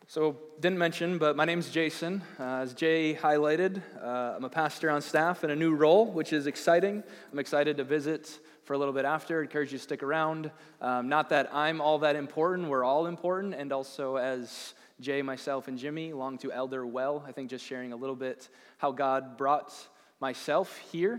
So, didn't mention, but my name's Jason. As Jay highlighted, I'm a pastor on staff in a new role, which is exciting. I'm excited to visit for a little bit after. I encourage you to stick around. Not that I'm all that important, we're all important, and also as Jay, myself, and Jimmy long to elder well, I think just sharing a little bit how God brought myself here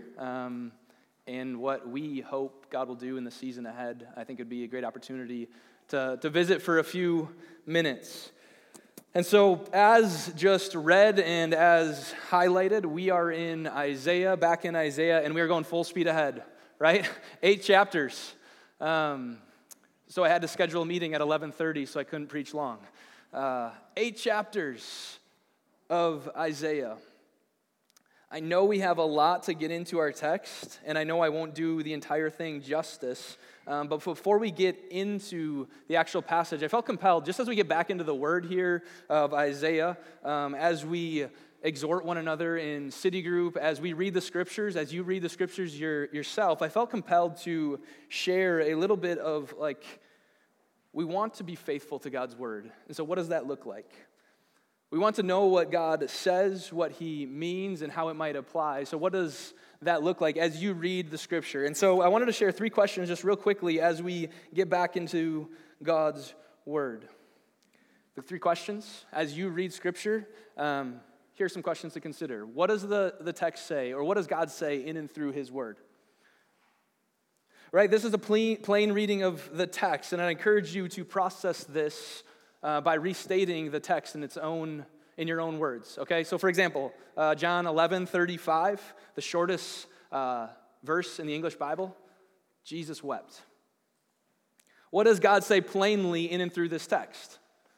and what we hope God will do in the season ahead. I think it would be a great opportunity to visit for a few minutes. And so, as just read and as highlighted, we are in Isaiah, back in Isaiah, and we are going full speed ahead, right? 8 chapters. So I had to schedule a meeting at 11:30, so I couldn't preach long. 8 chapters of Isaiah. I know we have a lot to get into our text, and I know I won't do the entire thing justice, but before we get into the actual passage, I felt compelled, just as we get back into the word here of Isaiah, as we exhort one another in city group, as we read the scriptures, as you read the scriptures yourself, I felt compelled to share a little bit of, we want to be faithful to God's word. And so what does that look like? We want to know what God says, what he means, and how it might apply. So what does that look like as you read the scripture? And so I wanted to share 3 questions just real quickly as we get back into God's word. The 3 questions, as you read scripture, here's some questions to consider. What does the text say, or what does God say in and through his word? Right, this is a plain reading of the text, and I encourage you to process this by restating the text in your own words. Okay, so for example, John 11:35, the shortest verse in the English Bible, Jesus wept. What does God say plainly in and through this text?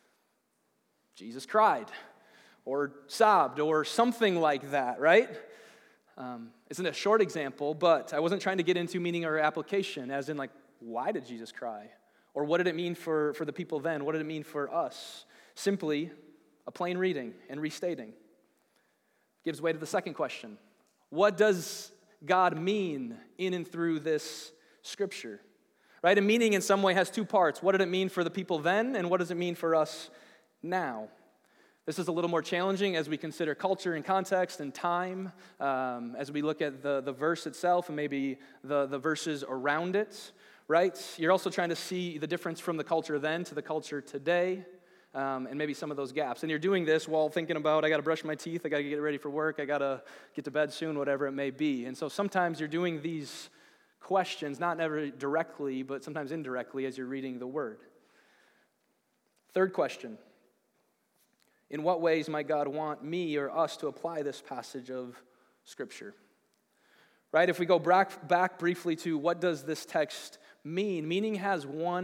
Jesus cried, or sobbed, or something like that, right? It's a short example, but I wasn't trying to get into meaning or application, as in why did Jesus cry? Or what did it mean for the people then? What did it mean for us? Simply a plain reading and restating. Gives way to the second question. What does God mean in and through this scripture? Right? A meaning in some way has 2 parts. What did it mean for the people then, and what does it mean for us now? This is a little more challenging as we consider culture and context and time, as we look at the verse itself and maybe the verses around it. Right? You're also trying to see the difference from the culture then to the culture today, and maybe some of those gaps. And you're doing this while thinking about, I got to brush my teeth, I got to get ready for work, I got to get to bed soon, whatever it may be. And so sometimes you're doing these questions, not never directly, but sometimes indirectly as you're reading the word. Third question. In what ways might God want me or us to apply this passage of Scripture? Right? If we go back briefly to what does this text mean? Meaning has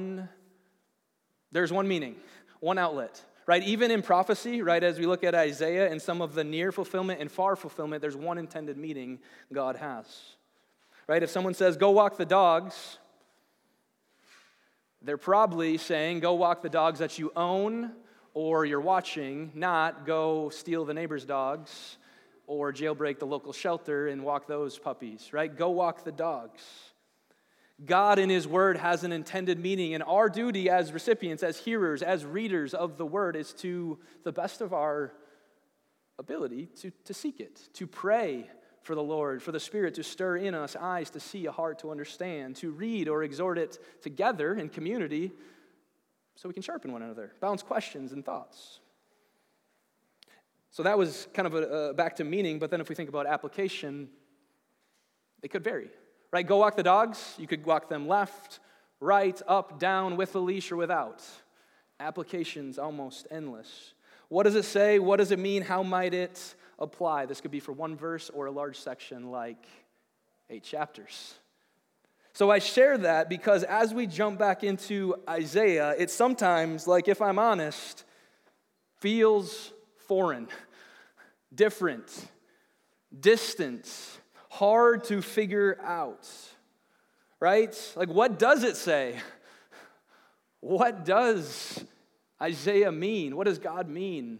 there's one meaning, one outlet, right? Even in prophecy, right, as we look at Isaiah and some of the near fulfillment and far fulfillment, there's one intended meaning God has, right? If someone says, go walk the dogs, they're probably saying, go walk the dogs that you own or you're watching, not go steal the neighbor's dogs or jailbreak the local shelter and walk those puppies, right? Go walk the dogs. God in his word has an intended meaning, and our duty as recipients, as hearers, as readers of the word is to the best of our ability to seek it, to pray for the Lord, for the Spirit to stir in us eyes to see, a heart to understand, to read or exhort it together in community so we can sharpen one another, bounce questions and thoughts. So that was kind of a back to meaning, but then if we think about application, it could vary. Right, go walk the dogs. You could walk them left, right, up, down, with a leash or without. Application's almost endless. What does it say? What does it mean? How might it apply? This could be for one verse or a large section like 8 chapters. So I share that because as we jump back into Isaiah, it sometimes, if I'm honest, feels foreign, different, distant, hard to figure out, right? What does it say? What does Isaiah mean? What does God mean?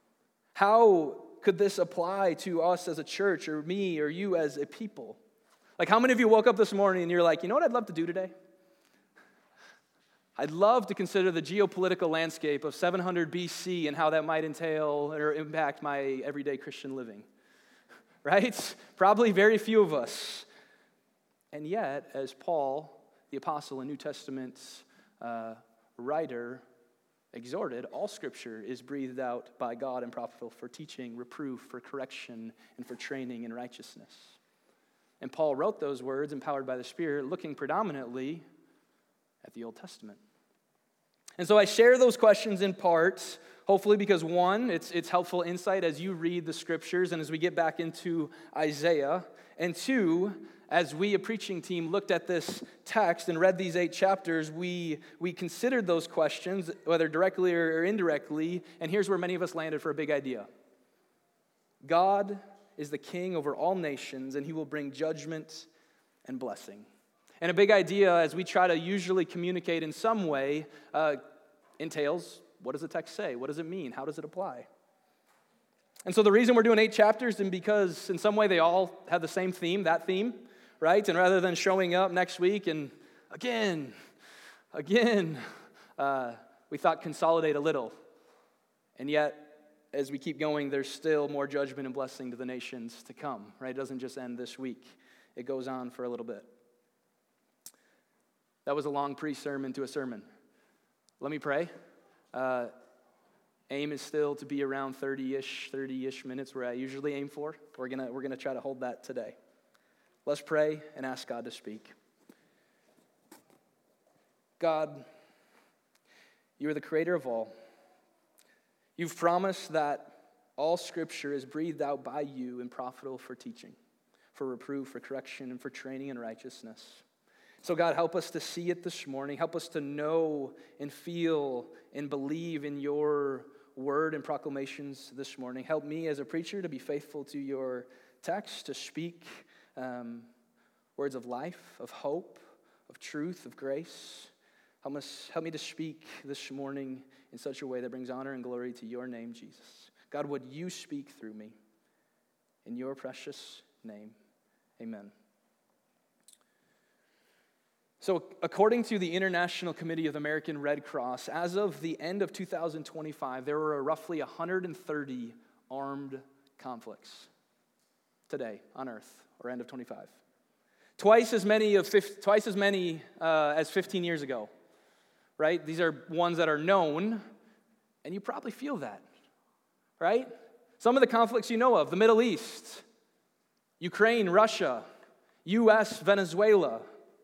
How could this apply to us as a church, or me, or you as a people? How many of you woke up this morning and you're like, you know what I'd love to do today? I'd love to consider the geopolitical landscape of 700 BC and how that might entail or impact my everyday Christian living, right? Probably very few of us. And yet, as Paul, the apostle and New Testament writer, exhorted, all Scripture is breathed out by God and profitable for teaching, reproof, for correction, and for training in righteousness. And Paul wrote those words, empowered by the Spirit, looking predominantly at the Old Testament. And so I share those questions in part, hopefully because one, it's helpful insight as you read the Scriptures and as we get back into Isaiah. And two, as we, a preaching team, looked at this text and read these 8 chapters, we considered those questions, whether directly or indirectly, and here's where many of us landed for a big idea. God is the king over all nations, and he will bring judgment and blessing. And a big idea, as we try to usually communicate in some way, entails, what does the text say? What does it mean? How does it apply? And so the reason we're doing 8 chapters is because in some way they all have the same theme, that theme, right? And rather than showing up next week and again, we thought consolidate a little. And yet, as we keep going, there's still more judgment and blessing to the nations to come, right? It doesn't just end this week. It goes on for a little bit. That was a long pre-sermon to a sermon. Let me pray. Aim is still to be around 30-ish minutes where I usually aim for. We're gonna try to hold that today. Let's pray and ask God to speak. God, you are the creator of all. You've promised that all Scripture is breathed out by you and profitable for teaching, for reproof, for correction, and for training in righteousness. So God, help us to see it this morning. Help us to know and feel and believe in your word and proclamations this morning. Help me as a preacher to be faithful to your text, to speak words of life, of hope, of truth, of grace. Help me to speak this morning in such a way that brings honor and glory to your name, Jesus. God, would you speak through me? In your precious name, amen. So according to the International Committee of the American Red Cross, as of the end of 2025, there were roughly 130 armed conflicts today on Earth, or end of 25. Twice as many as 15 years ago, right? These are ones that are known, and you probably feel that, right? Some of the conflicts you know of, the Middle East, Ukraine, Russia, U.S., Venezuela.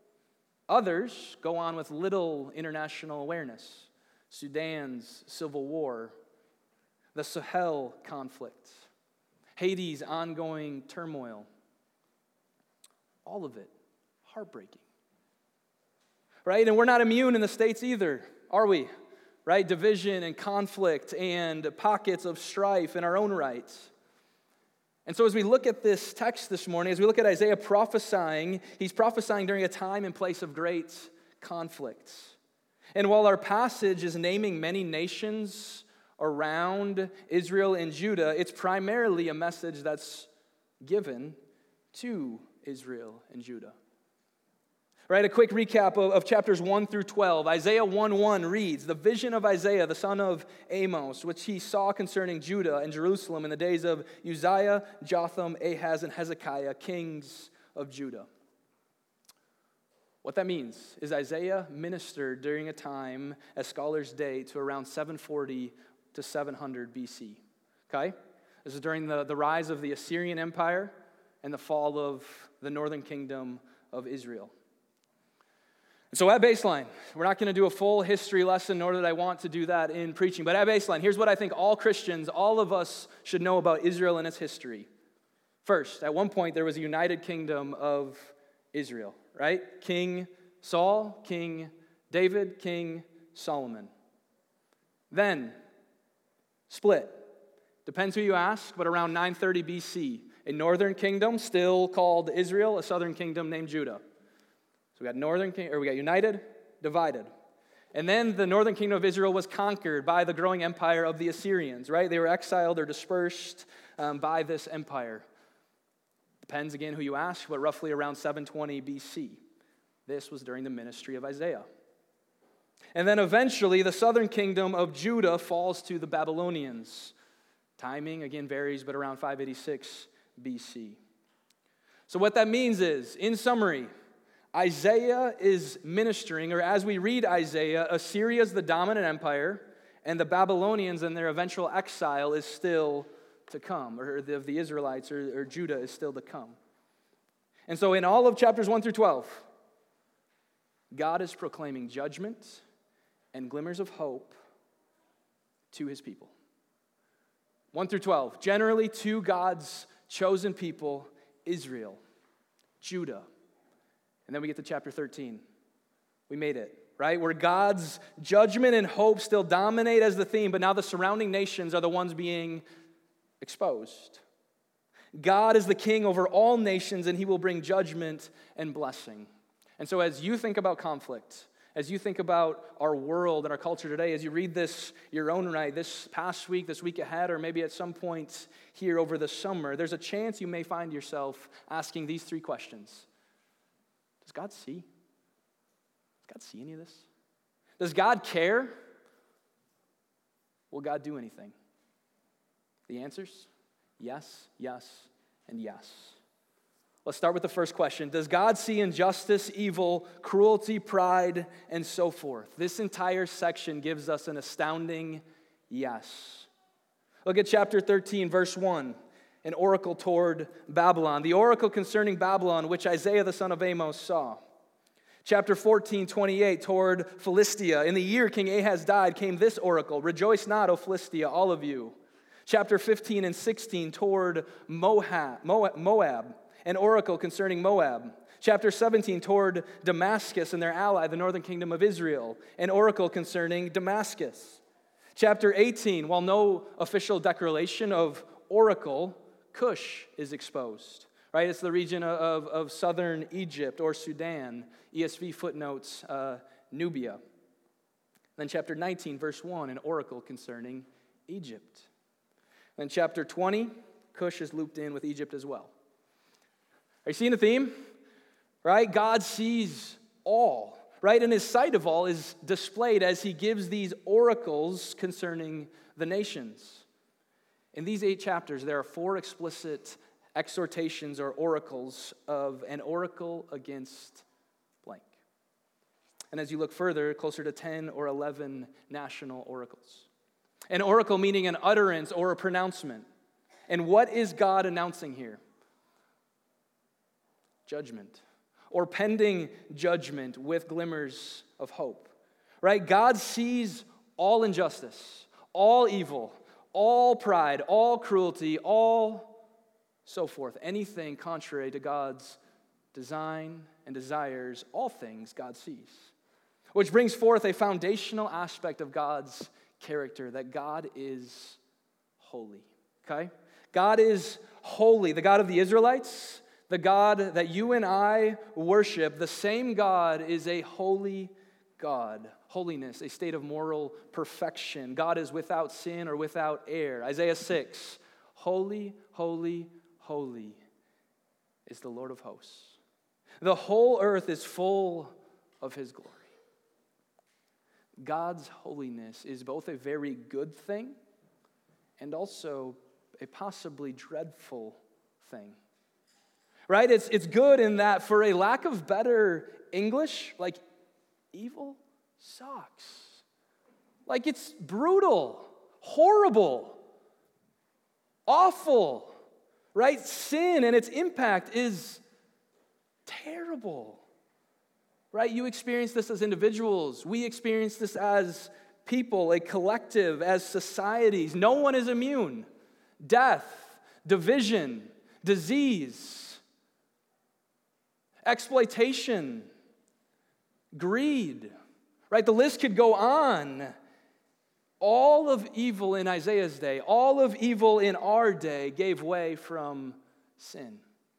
Others go on with little international awareness. Sudan's civil war, the Sahel conflict, Haiti's ongoing turmoil. All of it heartbreaking. Right? And we're not immune in the States either, are we? Right? Division and conflict and pockets of strife in our own rights. And so as we look at this text this morning, as we look at Isaiah prophesying, he's prophesying during a time and place of great conflicts. And while our passage is naming many nations around Israel and Judah, it's primarily a message that's given to Israel and Judah. Right, a quick recap of chapters 1 through 12. Isaiah 1:1 reads, "The vision of Isaiah, the son of Amos, which he saw concerning Judah and Jerusalem in the days of Uzziah, Jotham, Ahaz, and Hezekiah, kings of Judah." What that means is Isaiah ministered during a time, as scholars date, to around 740 to 700 BC. Okay? This is during the rise of the Assyrian Empire and the fall of the northern kingdom of Israel. So at baseline, we're not going to do a full history lesson, nor did I want to do that in preaching. But at baseline, here's what I think all Christians, all of us should know about Israel and its history. First, at one point, there was a united kingdom of Israel, right? King Saul, King David, King Solomon. Then, split. Depends who you ask, but around 930 BC, a northern kingdom still called Israel, a southern kingdom named Judah. So we got united, divided. And then the northern kingdom of Israel was conquered by the growing empire of the Assyrians, right? They were exiled or dispersed by this empire. Depends again who you ask, but roughly around 720 BC. This was during the ministry of Isaiah. And then eventually, the southern kingdom of Judah falls to the Babylonians. Timing, again, varies, but around 586 BC. So what that means is, in summary, Isaiah is ministering, or as we read Isaiah, Assyria is the dominant empire, and the Babylonians and their eventual exile is still to come, or the Israelites or Judah is still to come. And so in all of chapters 1 through 12, God is proclaiming judgment and glimmers of hope to his people. 1 through 12, generally to God's chosen people, Israel, Judah. And then we get to chapter 13. We made it, right? Where God's judgment and hope still dominate as the theme, but now the surrounding nations are the ones being exposed. God is the king over all nations, and he will bring judgment and blessing. And so as you think about conflict, as you think about our world and our culture today, as you read this your own right, this past week, this week ahead, or maybe at some point here over the summer, there's a chance you may find yourself asking these three questions. Does God see? Does God see any of this? Does God care? Will God do anything? The answers? Yes, yes, and yes. Let's start with the first question. Does God see injustice, evil, cruelty, pride, and so forth? This entire section gives us an astounding yes. Look at chapter 13, verse 1, an oracle toward Babylon. The oracle concerning Babylon, which Isaiah the son of Amos saw. Chapter 14, 28, toward Philistia. In the year King Ahaz died, came this oracle. Rejoice not, O Philistia, all of you. Chapter 15 and 16, toward Moab. An oracle concerning Moab. Chapter 17, toward Damascus and their ally, the northern kingdom of Israel. An oracle concerning Damascus. Chapter 18, while no official declaration of oracle, Cush is exposed. Right? It's the region of southern Egypt or Sudan. ESV footnotes Nubia. Then chapter 19, verse 1, an oracle concerning Egypt. Then chapter 20, Cush is looped in with Egypt as well. Are you seeing the theme? Right? God sees all. Right? And his sight of all is displayed as he gives these oracles concerning the nations. In these 8 chapters, there are 4 explicit exhortations or oracles of an oracle against blank. And as you look further, closer to 10 or 11 national oracles. An oracle meaning an utterance or a pronouncement. And what is God announcing here? Judgment, or pending judgment with glimmers of hope. Right? God sees all injustice, all evil, all pride, all cruelty, all so forth. Anything contrary to God's design and desires, all things God sees. Which brings forth a foundational aspect of God's character, that God is holy. Okay? God is holy. The God of the Israelites, the God that you and I worship, the same God is a holy God. Holiness, a state of moral perfection. God is without sin or without error. Isaiah 6, holy, holy, holy is the Lord of hosts. The whole earth is full of his glory. God's holiness is both a very good thing and also a possibly dreadful thing. Right? It's good in that, for a lack of better English, like, evil sucks. Like, it's brutal, horrible, awful. Right? Sin and its impact is terrible. Right? You experience this as individuals. We experience this as people, a collective, as societies. No one is immune. Death, division, disease, exploitation, greed, right? The list could go on. All of evil in Isaiah's day, all of evil in our day gave way from sin.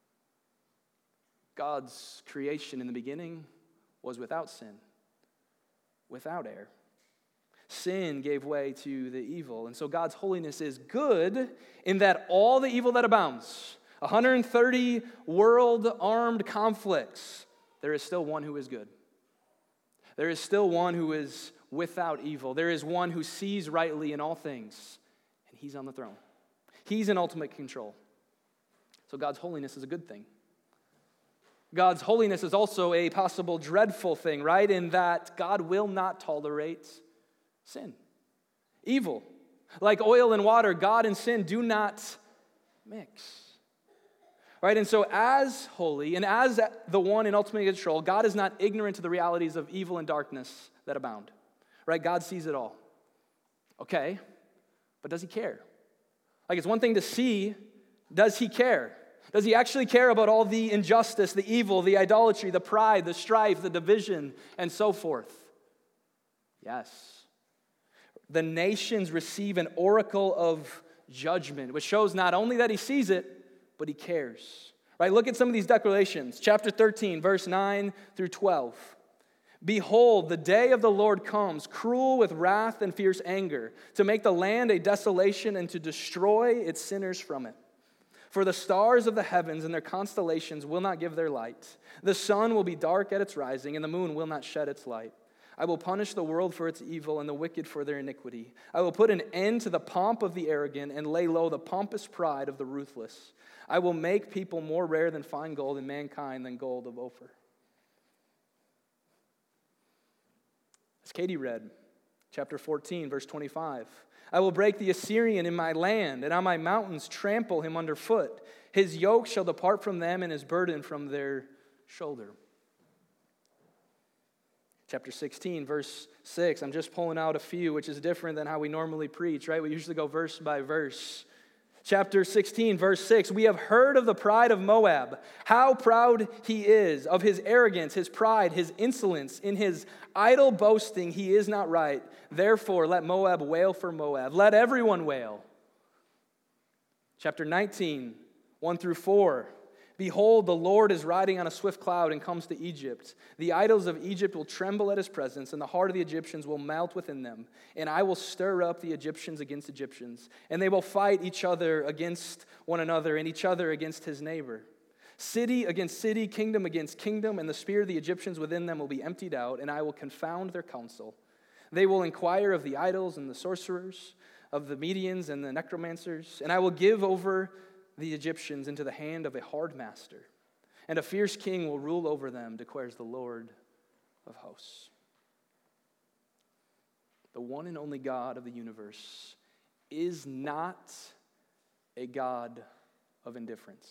God's creation in the beginning was without sin, without error. Sin gave way to the evil. And so God's holiness is good in that all the evil that abounds, 130 world armed conflicts, there is still one who is good. There is still one who is without evil. There is one who sees rightly in all things, and he's on the throne. He's in ultimate control. So God's holiness is a good thing. God's holiness is also a possible dreadful thing, right? In that God will not tolerate sin, evil. Like oil and water, God and sin do not mix. Right? And so as holy and as the one in ultimate control, God is not ignorant to the realities of evil and darkness that abound. Right? God sees it all. Okay, but does he care? Like, it's one thing to see, does he care? Does he actually care about all the injustice, the evil, the idolatry, the pride, the strife, the division, and so forth? Yes. The nations receive an oracle of judgment, which shows not only that he sees it, but he cares. Right? Look at some of these declarations. Chapter 13, verse 9 through 12. Behold, the day of the Lord comes, cruel with wrath and fierce anger, to make the land a desolation and to destroy its sinners from it. For the stars of the heavens and their constellations will not give their light. The sun will be dark at its rising, and the moon will not shed its light. I will punish the world for its evil and the wicked for their iniquity. I will put an end to the pomp of the arrogant and lay low the pompous pride of the ruthless. I will make people more rare than fine gold and mankind than gold of Ophir. As Katie read, chapter 14, verse 25. I will break the Assyrian in my land, and on my mountains trample him underfoot. His yoke shall depart from them, and his burden from their shoulder. Chapter 16, verse 6. I'm just pulling out a few, which is different than how we normally preach, right? We usually go verse by verse. Chapter 16, verse 6, we have heard of the pride of Moab, how proud he is, of his arrogance, his pride, his insolence. In his idle boasting he is not right. Therefore, let Moab wail for Moab. Let everyone wail. Chapter 19, 1 through 4. Behold, the Lord is riding on a swift cloud and comes to Egypt. The idols of Egypt will tremble at his presence, and the heart of the Egyptians will melt within them. And I will stir up the Egyptians against Egyptians, and they will fight each other against one another, and each other against his neighbor. City against city, kingdom against kingdom, and the spirit of the Egyptians within them will be emptied out, and I will confound their counsel. They will inquire of the idols and the sorcerers, of the Medians and the necromancers, and I will give over the Egyptians into the hand of a hard master, and a fierce king will rule over them, declares the Lord of hosts. The one and only God of the universe is not a God of indifference.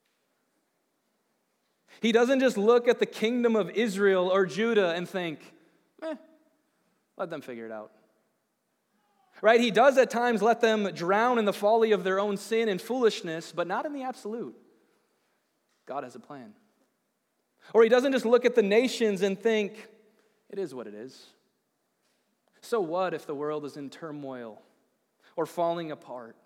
He doesn't just look at the kingdom of Israel or Judah and think, let them figure it out. Right? He does at times let them drown in the folly of their own sin and foolishness, but not in the absolute. God has a plan. Or he doesn't just look at the nations and think, it is what it is. So what if the world is in turmoil or falling apart?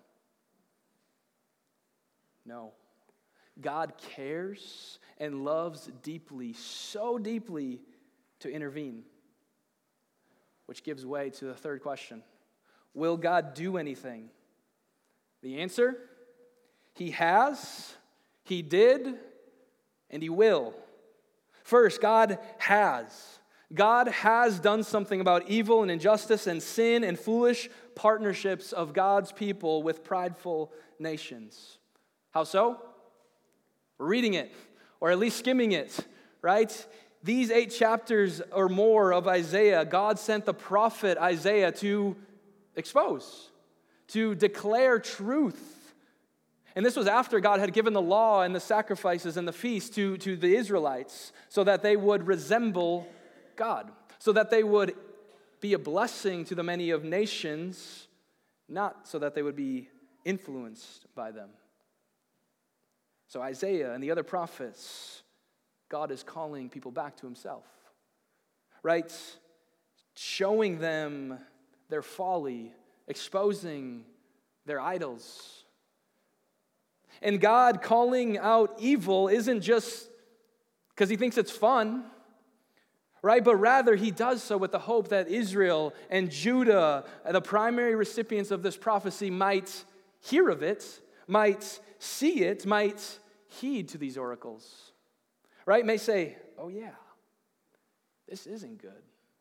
No. God cares and loves deeply, so deeply to intervene. Which gives way to the third question. Will God do anything? The answer, he has, he did, and he will. First, God has. God has done something about evil and injustice and sin and foolish partnerships of God's people with prideful nations. How so? We're reading it, or at least skimming it, right? These 8 chapters or more of Isaiah, God sent the prophet Isaiah to expose, to declare truth. And this was after God had given the law and the sacrifices and the feast to the Israelites so that they would resemble God, so that they would be a blessing to the many of nations, not so that they would be influenced by them. So Isaiah and the other prophets, God is calling people back to himself, right? Showing them their folly, exposing their idols. And God calling out evil isn't just because he thinks it's fun, right? But rather he does so with the hope that Israel and Judah, the primary recipients of this prophecy, might hear of it, might see it, might heed to these oracles, right? May say, oh yeah, this isn't good.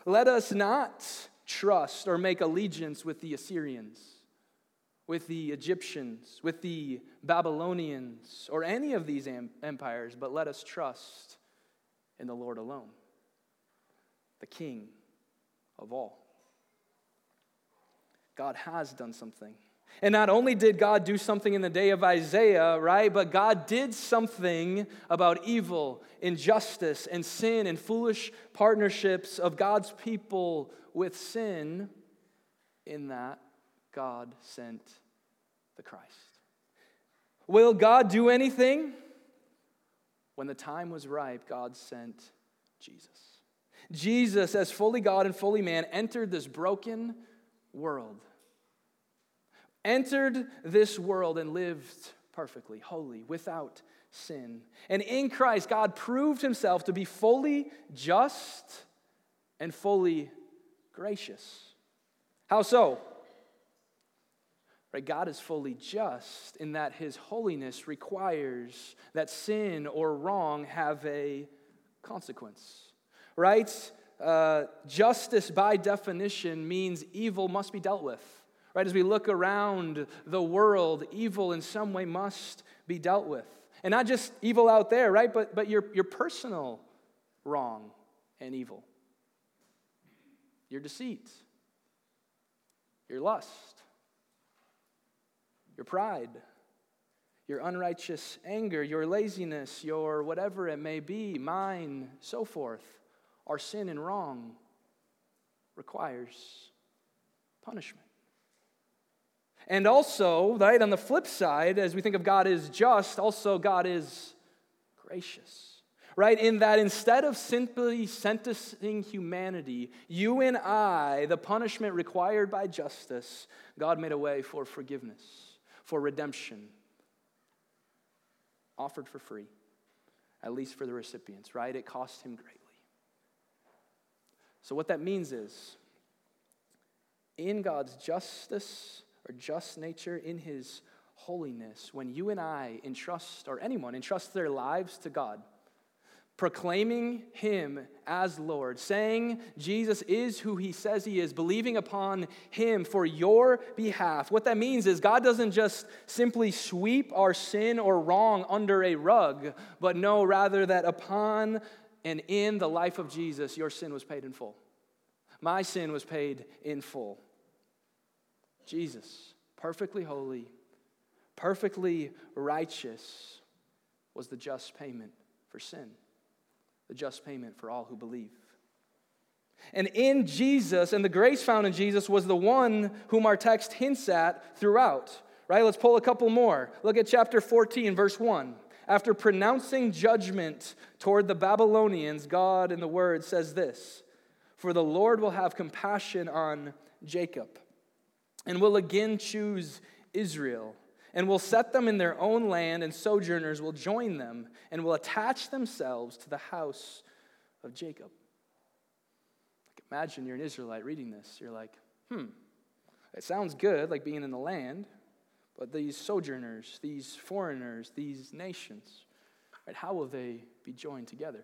Let us not trust or make allegiance with the Assyrians, with the Egyptians, with the Babylonians, or any of these empires, but let us trust in the Lord alone, the King of all. God has done something. And not only did God do something in the day of Isaiah, right, but God did something about evil, injustice, and sin and foolish partnerships of God's people with sin, in that God sent the Christ. Will God do anything? When the time was ripe, God sent Jesus. Jesus, as fully God and fully man, entered this broken world. Entered this world and lived perfectly, holy, without sin. And in Christ, God proved himself to be fully just and fully gracious. How so? Right, God is fully just in that his holiness requires that sin or wrong have a consequence. Right? Justice by definition means evil must be dealt with. Right, as we look around the world, evil in some way must be dealt with. And not just evil out there, right, but your personal wrong and evil. Your deceit, your lust, your pride, your unrighteous anger, your laziness, your whatever it may be, mine, so forth. Our sin and wrong requires punishment. And also, right, on the flip side, as we think of God as just, also God is gracious. Right? In that instead of simply sentencing humanity, you and I, the punishment required by justice, God made a way for forgiveness, for redemption, offered for free, at least for the recipients, right? It cost him greatly. So what that means is, in God's justice, or just nature, in his holiness, when you and I entrust, or anyone entrust their lives to God, proclaiming him as Lord, saying Jesus is who he says he is, believing upon him for your behalf, what that means is God doesn't just simply sweep our sin or wrong under a rug, but no, rather that upon and in the life of Jesus, your sin was paid in full. My sin was paid in full. Jesus, perfectly holy, perfectly righteous, was the just payment for sin, the just payment for all who believe. And in Jesus, and the grace found in Jesus, was the one whom our text hints at throughout. Right? Let's pull a couple more. Look at chapter 14, verse 1. After pronouncing judgment toward the Babylonians, God in the Word says this: "For the Lord will have compassion on Jacob, and will again choose Israel, and will set them in their own land, and sojourners will join them, and will attach themselves to the house of Jacob." Imagine you're an Israelite reading this. You're like, it sounds good, like being in the land, but these sojourners, these foreigners, these nations, right, how will they be joined together?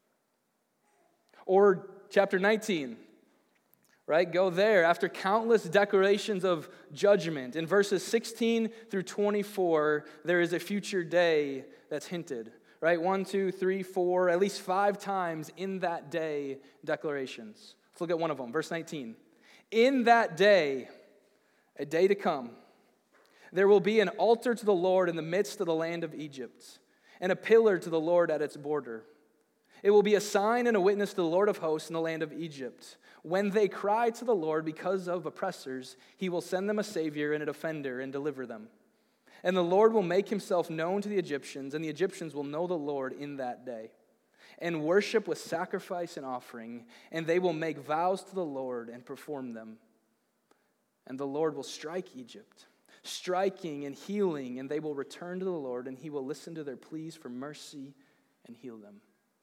Or chapter 19. Right, go there. After countless declarations of judgment, in verses 16 through 24, there is a future day that's hinted. Right, 1, 2, 3, 4, at least 5 times in that day declarations. Let's look at one of them, verse 19. "In that day, a day to come, there will be an altar to the Lord in the midst of the land of Egypt, and a pillar to the Lord at its border. It will be a sign and a witness to the Lord of hosts in the land of Egypt. When they cry to the Lord because of oppressors, he will send them a savior and a defender and deliver them. And the Lord will make himself known to the Egyptians, and the Egyptians will know the Lord in that day, and worship with sacrifice and offering, and they will make vows to the Lord and perform them. And the Lord will strike Egypt, striking and healing, and they will return to the Lord, and he will listen to their pleas for mercy and heal them."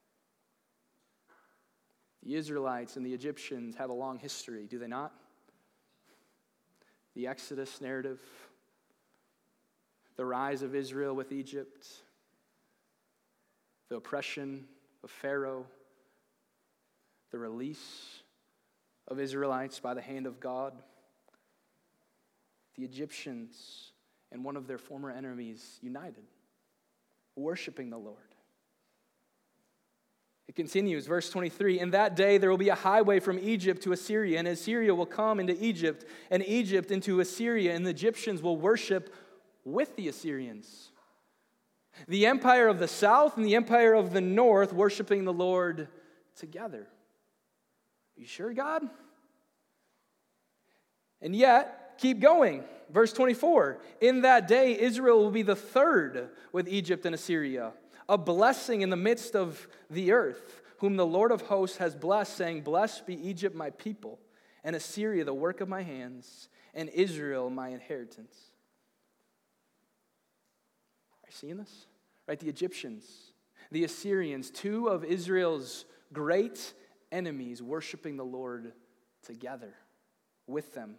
The Israelites and the Egyptians have a long history, do they not? The Exodus narrative, the rise of Israel with Egypt, the oppression of Pharaoh, the release of Israelites by the hand of God. The Egyptians and one of their former enemies united, worshiping the Lord. It continues, verse 23, "In that day there will be a highway from Egypt to Assyria, and Assyria will come into Egypt, and Egypt into Assyria, and the Egyptians will worship with the Assyrians. The empire of the south and the empire of the north worshiping the Lord together." Are you sure, God? And yet, keep going. Verse 24, "In that day Israel will be the third with Egypt and Assyria, a blessing in the midst of the earth, whom the Lord of hosts has blessed, saying, Blessed be Egypt my people, and Assyria the work of my hands, and Israel my inheritance." Are you seeing this? Right, the Egyptians, the Assyrians, two of Israel's great enemies worshiping the Lord together with them.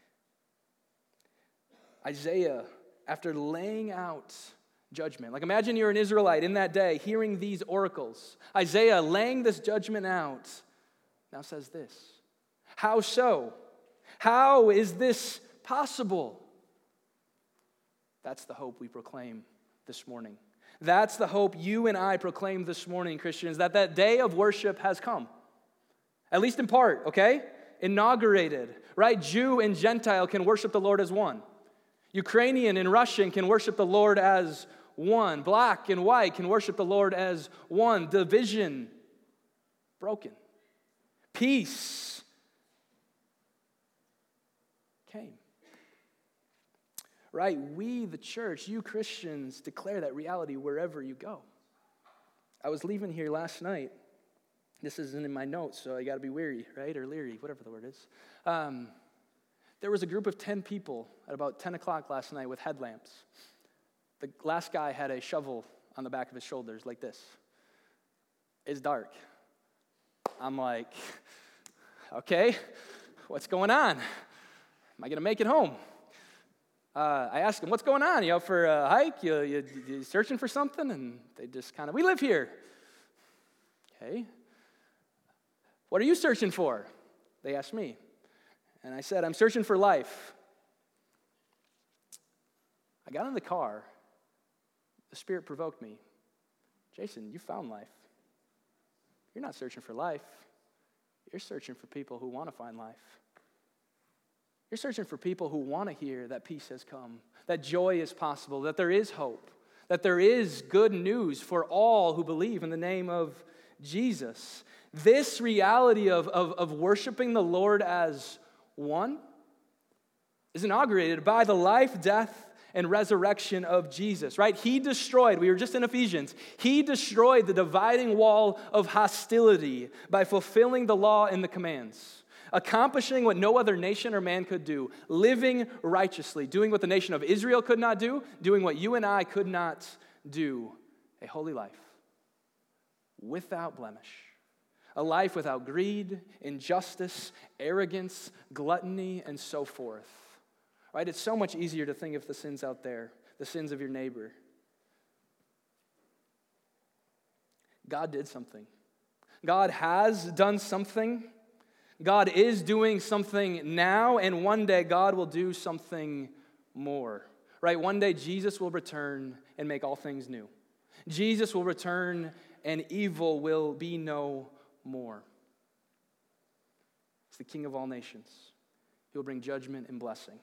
Isaiah, after laying out judgment, like imagine you're an Israelite in that day hearing these oracles. Isaiah laying this judgment out now says this. How so? How is this possible? That's the hope we proclaim this morning. That's the hope you and I proclaim this morning, Christians, that day of worship has come. At least in part, okay? Inaugurated, right? Jew and Gentile can worship the Lord as one. Ukrainian and Russian can worship the Lord as one. Black and white can worship the Lord as one. Division broken. Peace came. Right? We, the church, you Christians, declare that reality wherever you go. I was leaving here last night. This isn't in my notes, so I got to be weary, right? Or leery, whatever the word is. There was a group of 10 people at about 10 o'clock last night with headlamps. The last guy had a shovel on the back of his shoulders like this. It's dark. I'm like, okay, what's going on? Am I going to make it home? I asked them, what's going on? You out for a hike? You searching for something? And they just kind of, we live here. Okay. What are you searching for? They asked me. And I said, I'm searching for life. I got in the car. The Spirit provoked me. Jason, you found life. You're not searching for life. You're searching for people who want to find life. You're searching for people who want to hear that peace has come, that joy is possible, that there is hope, that there is good news for all who believe in the name of Jesus. This reality of worshiping the Lord as one is inaugurated by the life, death, and resurrection of Jesus, right? He destroyed, we were just in Ephesians, he destroyed the dividing wall of hostility by fulfilling the law and the commands, accomplishing what no other nation or man could do, living righteously, doing what the nation of Israel could not do, doing what you and I could not do, a holy life without blemish. A life without greed, injustice, arrogance, gluttony, and so forth. Right? It's so much easier to think of the sins out there, the sins of your neighbor. God did something. God has done something. God is doing something now, and one day God will do something more. Right? One day Jesus will return and make all things new. Jesus will return and evil will be no more. He's the King of all nations. He will bring judgment and blessing.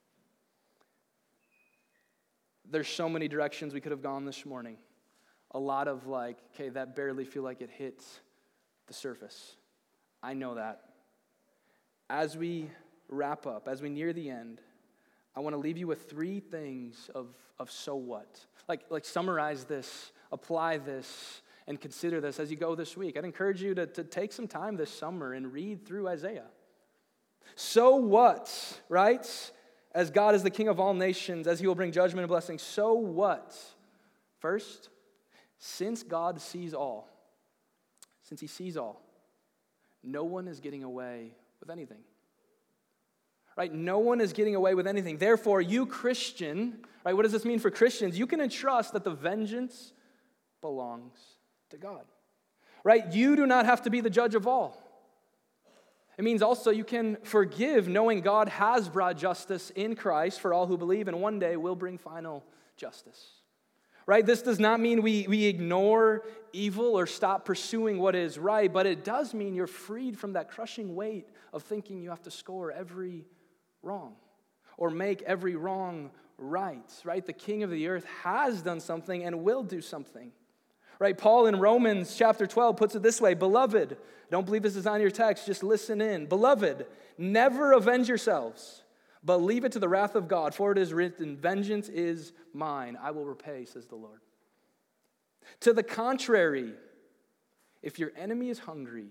There's so many directions we could have gone this morning. A lot of okay, that barely feel like it hits the surface. I know that. As we wrap up, as we near the end, I want to leave you with 3 things of so what. Like summarize this, apply this, and consider this as you go this week. I'd encourage you to take some time this summer and read through Isaiah. So what, right? As God is the King of all nations, as he will bring judgment and blessing, so what? First, since God sees all, since he sees all, no one is getting away with anything. Right? No one is getting away with anything. Therefore, you Christian, right? What does this mean for Christians? You can entrust that the vengeance belongs to God. Right? You do not have to be the judge of all. It means also you can forgive knowing God has brought justice in Christ for all who believe and one day will bring final justice. Right? This does not mean we ignore evil or stop pursuing what is right, but it does mean you're freed from that crushing weight of thinking you have to score every wrong or make every wrong right. Right? The King of the earth has done something and will do something. Right? Paul in Romans chapter 12 puts it this way, Beloved, don't believe this is on your text, just listen in. Beloved, never avenge yourselves, but leave it to the wrath of God, for it is written, vengeance is mine, I will repay, says the Lord. To the contrary, if your enemy is hungry,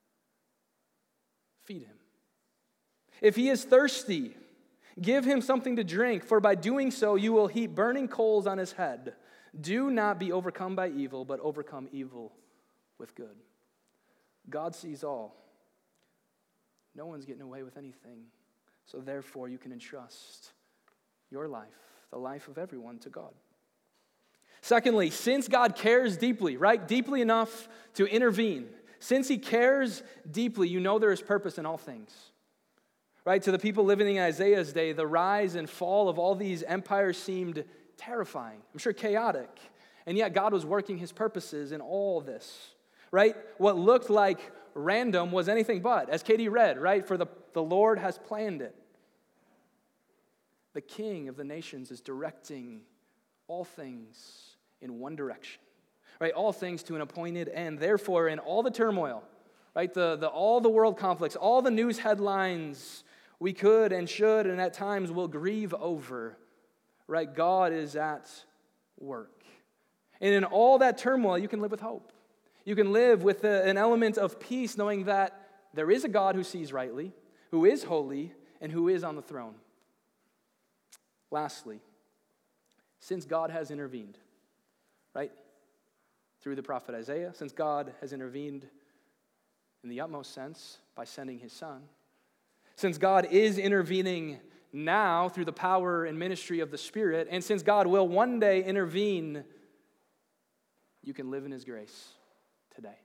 feed him. If he is thirsty, give him something to drink, for by doing so you will heap burning coals on his head. Do not be overcome by evil, but overcome evil with good. God sees all. No one's getting away with anything. So therefore, you can entrust your life, the life of everyone, to God. Secondly, since God cares deeply, right? Deeply enough to intervene. Since he cares deeply, you know there is purpose in all things. Right? To the people living in Isaiah's day, the rise and fall of all these empires seemed terrifying. I'm sure chaotic. And yet God was working his purposes in all this. Right? What looked like random was anything but. As Katie read, right? For the Lord has planned it. The King of the nations is directing all things in one direction. Right? All things to an appointed end. Therefore, in all the turmoil, right? All the world conflicts, all the news headlines we could and should and at times will grieve over, right? God is at work. And in all that turmoil, you can live with hope. You can live with an element of peace, knowing that there is a God who sees rightly, who is holy, and who is on the throne. Lastly, since God has intervened, right, through the prophet Isaiah, since God has intervened in the utmost sense by sending his Son, since God is intervening now through the power and ministry of the Spirit, and since God will one day intervene, you can live in his grace today.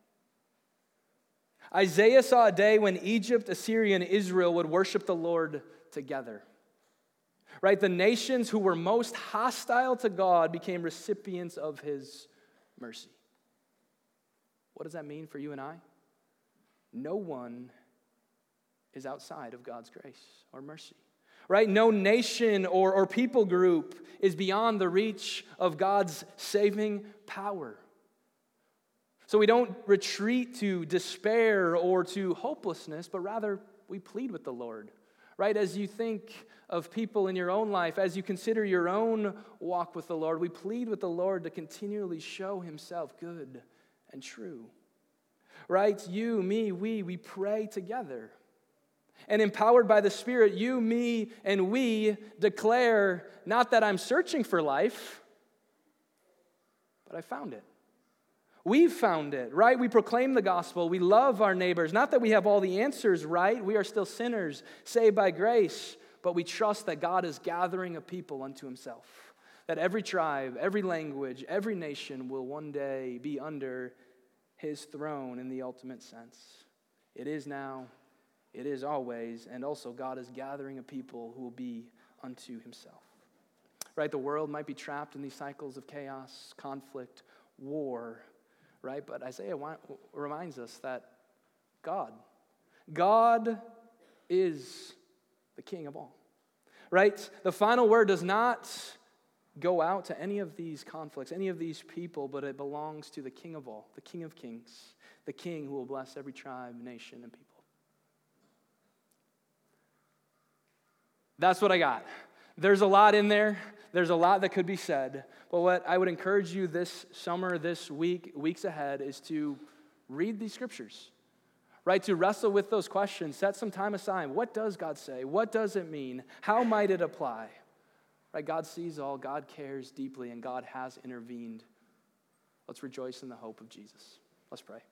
Isaiah saw a day when Egypt, Assyria, and Israel would worship the Lord together. Right? The nations who were most hostile to God became recipients of his mercy. What does that mean for you and I? No one is outside of God's grace or mercy. Right? No nation or people group is beyond the reach of God's saving power. So we don't retreat to despair or to hopelessness, but rather we plead with the Lord. Right? As you think of people in your own life, as you consider your own walk with the Lord, we plead with the Lord to continually show himself good and true. Right? You, me, we pray together. And empowered by the Spirit, you, me, and we declare, not that I'm searching for life, but I found it. We've found it, right? We proclaim the gospel. We love our neighbors. Not that we have all the answers right. We are still sinners, saved by grace. But we trust that God is gathering a people unto himself. That every tribe, every language, every nation will one day be under his throne in the ultimate sense. It is now, it is always, and also God is gathering a people who will be unto himself. Right? The world might be trapped in these cycles of chaos, conflict, war, right? But Isaiah reminds us that God is the King of all, right? The final word does not go out to any of these conflicts, any of these people, but it belongs to the King of all, the King of kings, the King who will bless every tribe, nation, and people. That's what I got. There's a lot in there. There's a lot that could be said. But what I would encourage you this summer, this week, weeks ahead, is to read these scriptures, right? To wrestle with those questions. Set some time aside. What does God say? What does it mean? How might it apply? Right? God sees all. God cares deeply, and God has intervened. Let's rejoice in the hope of Jesus. Let's pray.